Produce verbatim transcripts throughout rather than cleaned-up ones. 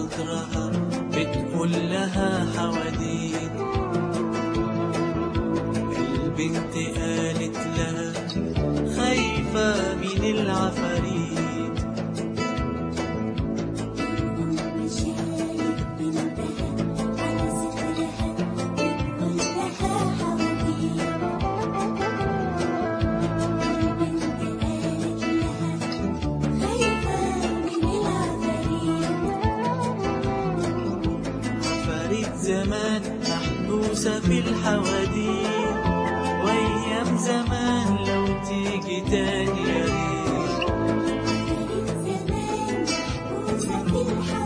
صدرها بتقول لها حواديت. البنت قالت لها خايفة من العفاريت. زمان محبوسة في الحواديت، وأيام زمان لو تيجي تاني يا ريت. زمان محبوسة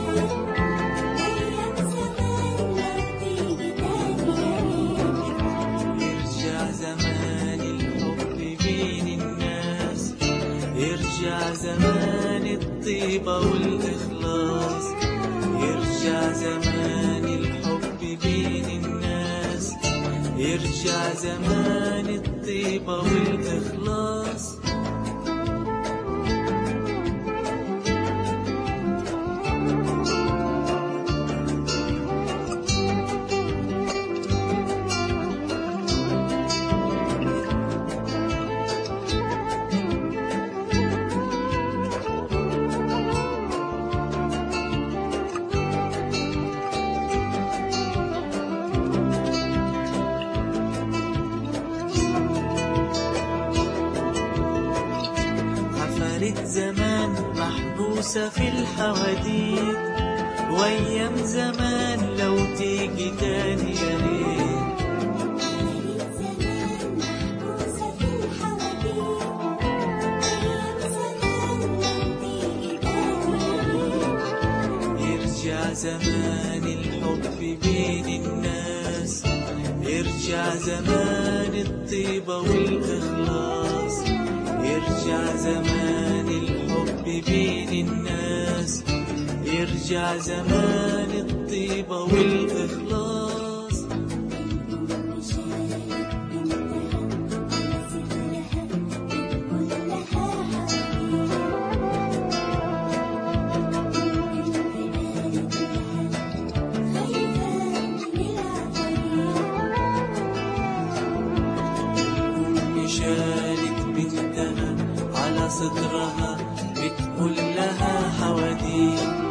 في الحواديت، وأيام زمان لو تيجي تاني يا ريت. يرجع زمان الحب بين الناس، يرجع زمان الطيبة والإخلاص، يرجع زمان الحب بين الناس، يرجع زمان الطيبة والإخلاص. زمان محبوسة في الحواديت، وأيام زمان لو تيجي تاني يا ريت. يرجع زمان الحب بين الناس، يرجع زمان الطيبة والإخلاص، يرجع زمان الحب بين الناس، يرجع زمان الطيبة والإخلاص. شالت بنتها على صدرها بتقول لها حواديت.